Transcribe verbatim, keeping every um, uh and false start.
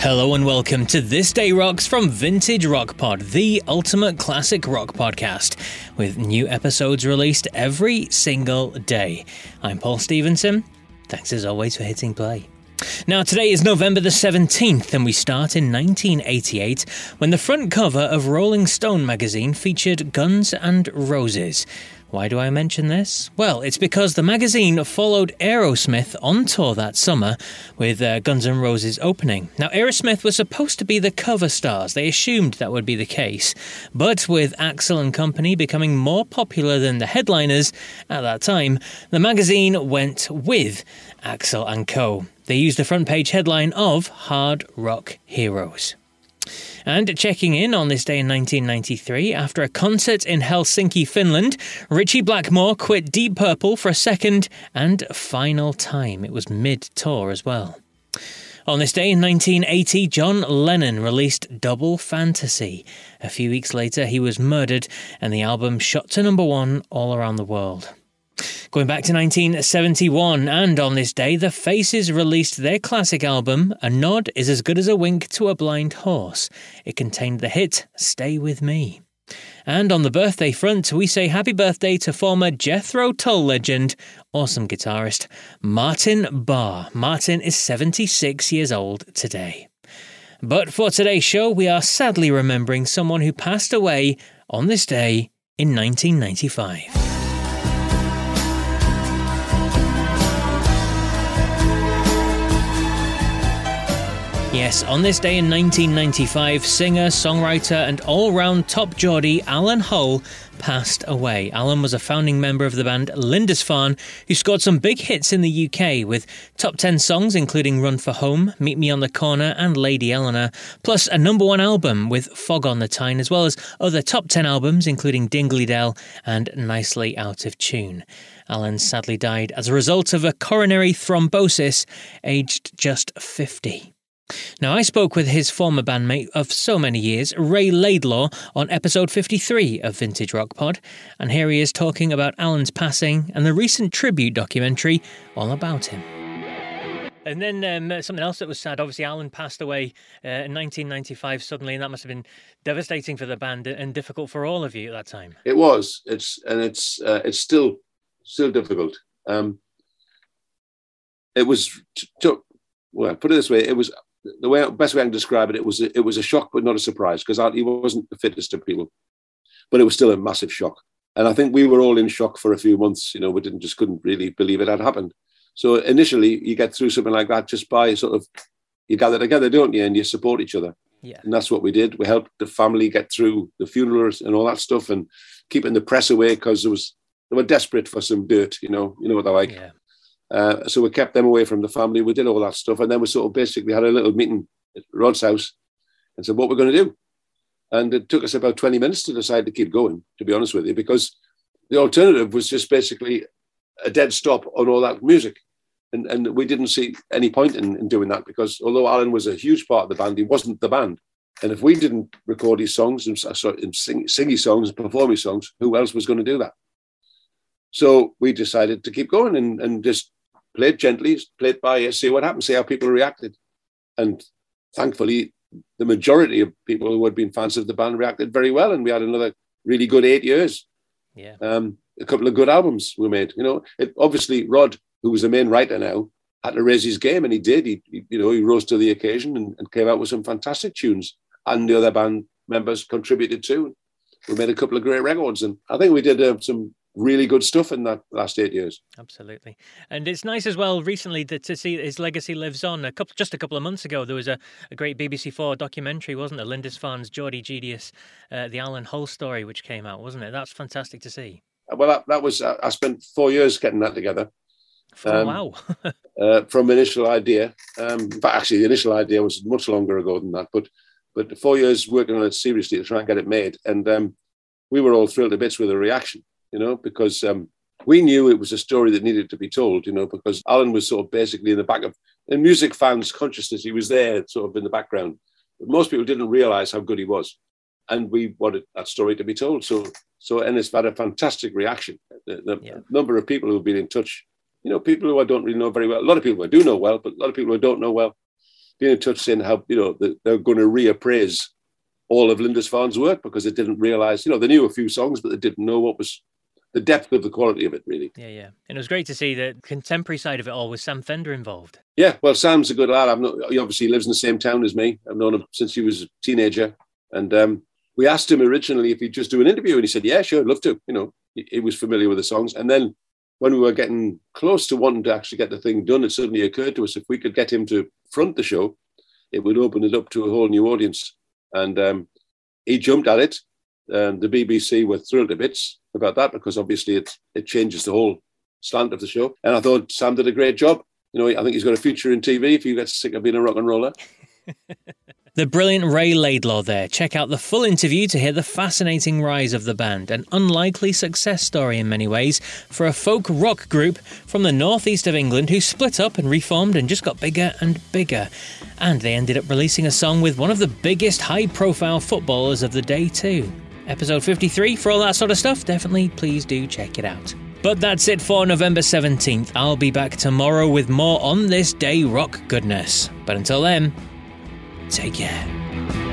Hello and welcome to This Day Rocks from Vintage Rock Pod, the ultimate classic rock podcast, with new episodes released every single day. I'm Paul Stevenson. Thanks as always for hitting play. Now, today is November the seventeenth, and we start in nineteen eighty-eight, when the front cover of Rolling Stone magazine featured Guns N' Roses. Why do I mention this? Well, it's because the magazine followed Aerosmith on tour that summer with uh, Guns N' Roses opening. Now, Aerosmith was supposed to be the cover stars. They assumed that would be the case. But with Axl and company becoming more popular than the headliners at that time, the magazine went with Axl and Co. They used the front page headline of Hard Rock Heroes. And checking in on this day in nineteen ninety-three, after a concert in Helsinki, Finland, Ritchie Blackmore quit Deep Purple for a second and final time. It was mid-tour as well. On this day in nineteen eighty, John Lennon released Double Fantasy. A few weeks later, he was murdered, and the album shot to number one all around the world. Going back to nineteen seventy-one, and on this day, the Faces released their classic album, A Nod is as Good as a Wink to a Blind Horse. It contained the hit, Stay With Me. And on the birthday front, we say happy birthday to former Jethro Tull legend, awesome guitarist, Martin Barre. Martin is seventy-six years old today. But for today's show, we are sadly remembering someone who passed away on this day in nineteen ninety-five. Yes, on this day in nineteen ninety-five, singer, songwriter and all-round top Geordie Alan Hull passed away. Alan was a founding member of the band Lindisfarne, who scored some big hits in the U K with top ten songs including Run for Home, Meet Me on the Corner and Lady Eleanor, plus a number one album with Fog on the Tyne, as well as other top ten albums including Dingley Dell and Nicely Out of Tune. Alan sadly died as a result of a coronary thrombosis, aged just fifty. Now, I spoke with his former bandmate of so many years, Ray Laidlaw, on episode fifty-three of Vintage Rock Pod, and here he is talking about Alan's passing and the recent tribute documentary all about him. And then um, something else that was sad, obviously Alan passed away uh, in nineteen ninety-five suddenly, and that must have been devastating for the band and difficult for all of you at that time. It was, it's and it's uh, it's still still difficult. Um, it was, t- t- well, put it this way, it was, the way best way I can describe it, it was a, it was a shock, but not a surprise, because he wasn't the fittest of people, but it was still a massive shock. And I think we were all in shock for a few months. You know, we didn't just couldn't really believe it had happened. So initially, you get through something like that just by sort of you gather together, don't you, and you support each other. Yeah. And that's what we did. We helped the family get through the funerals and all that stuff, and keeping the press away because there was they were desperate for some dirt. You know, you know what they're like. Yeah. Uh, so we kept them away from the family. We did all that stuff. And then we sort of basically had a little meeting at Rod's house and said, what we're going to do. And it took us about twenty minutes to decide to keep going, to be honest with you, because the alternative was just basically a dead stop on all that music. And, and we didn't see any point in, in doing that, because although Alan was a huge part of the band, he wasn't the band. And if we didn't record his songs and, and sing, sing his songs and perform his songs, who else was going to do that? So we decided to keep going and, and just play it gently, play it by ear, see what happened, see how people reacted. And thankfully, the majority of people who had been fans of the band reacted very well. And we had another really good eight years. Yeah. Um, a couple of good albums we made. You know, it, obviously, Rod, who was the main writer now, had to raise his game, and he did. He, he you know, he rose to the occasion and, and came out with some fantastic tunes. And the other band members contributed too. We made a couple of great records. And I think we did uh, some really good stuff in that last eight years. Absolutely. And it's nice as well recently to, to see his legacy lives on. A couple, just a couple of months ago, there was a, a great B B C four documentary, wasn't it? Lindisfarne's Geordie Genius, uh, the Alan Hull story, which came out, wasn't it? That's fantastic to see. Well, that, that was, I spent four years getting that together. Oh, um, wow. uh, from initial idea. Um, but actually, the initial idea was much longer ago than that. But but four years working on it seriously to try and get it made. And um, we were all thrilled to bits with the reaction, you know, because um, we knew it was a story that needed to be told, you know, because Alan was sort of basically in the back of, in music fans' consciousness, he was there sort of in the background. But most people didn't realise how good he was. And we wanted that story to be told. So, so and it's had a fantastic reaction. The, the yeah. number of people who have been in touch, you know, people who I don't really know very well, a lot of people I do know well, but a lot of people who I don't know well, been in touch saying how, you know, they're going to reappraise all of Lindisfarne's work because they didn't realise, you know, they knew a few songs, but they didn't know what was the depth of the quality of it, really. Yeah, yeah. And it was great to see the contemporary side of it all with Sam Fender involved. Yeah, well, Sam's a good lad. I've not, he obviously lives in the same town as me. I've known him since he was a teenager. And um, we asked him originally if he'd just do an interview. And he said, yeah, sure, I'd love to. You know, he, he was familiar with the songs. And then when we were getting close to wanting to actually get the thing done, it suddenly occurred to us if we could get him to front the show, it would open it up to a whole new audience. And um, he jumped at it. And the B B C were thrilled to bits about that because obviously it it changes the whole slant of the show. And I thought Sam did a great job. You know, I think he's got a future in T V if he gets sick of being a rock and roller. The brilliant Ray Laidlaw there. Check out the full interview to hear the fascinating rise of the band. An unlikely success story in many ways for a folk rock group from the northeast of England who split up and reformed and just got bigger and bigger. And they ended up releasing a song with one of the biggest high-profile footballers of the day too. Episode fifty-three, for all that sort of stuff, definitely please do check it out. But that's it for November seventeenth. I'll be back tomorrow with more On This Day rock goodness. But until then, take care.